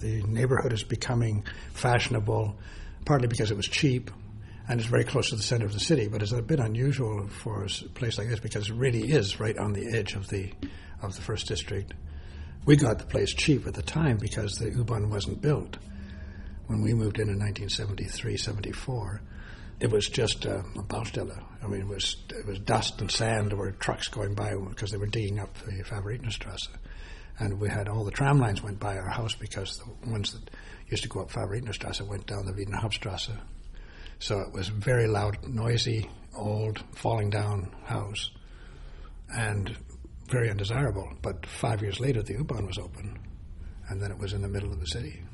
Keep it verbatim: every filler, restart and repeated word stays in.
the neighborhood is becoming fashionable, partly because it was cheap, and it's very close to the center of the city. But it's a bit unusual for a place like this because it really is right on the edge of the of the First District. We got the place cheap at the time because the U-Bahn wasn't built. When we moved in in nineteen seventy-three, seventy-four, it was just uh, a Baustelle. I mean, it was it was dust and sand. There were trucks going by because they were digging up the Favoritenstrasse. And we had all the tram lines went by our house because the ones that used to go up Favoritenstrasse went down the Wiedenhauptstrasse. So it was very loud, noisy, old, falling down house, and very undesirable. But five years later, the U-Bahn was open, and then it was in the middle of the city.